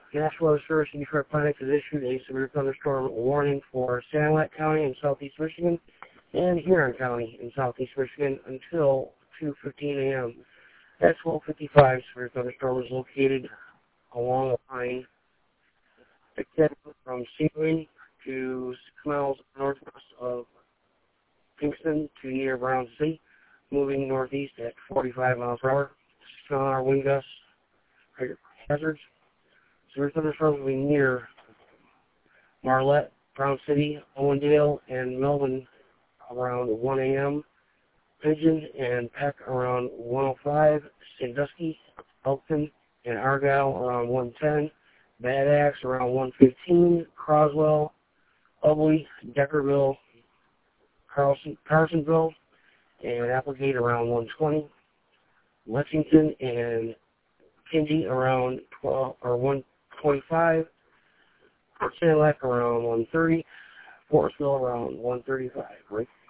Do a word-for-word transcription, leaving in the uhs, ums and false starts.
National Weather Service in Detroit Planet has issued a severe thunderstorm warning for Sanilac County in southeast Michigan and Huron County in southeast Michigan until two fifteen a m At twelve fifty-five, severe thunderstorm is located along the line extending from Sealing to six miles northwest of Kingston to near Brown City, moving northeast at forty-five miles per hour. six mile an hour wind gusts are hazards. Severe thunderstorms will be near Marlette, Brown City, Owendale, and Melvin around one a m Pigeon and Peck around one oh five, Sandusky, Elkton, and Argyle around one ten, Bad Axe around one fifteen, Croswell, Ubley, Deckerville, Carlson, Carsonville, and Applegate around one twenty, Lexington and Kinsey around twelve or one twenty-five, Sanilac around one thirty, Forestville around one thirty-five. Right?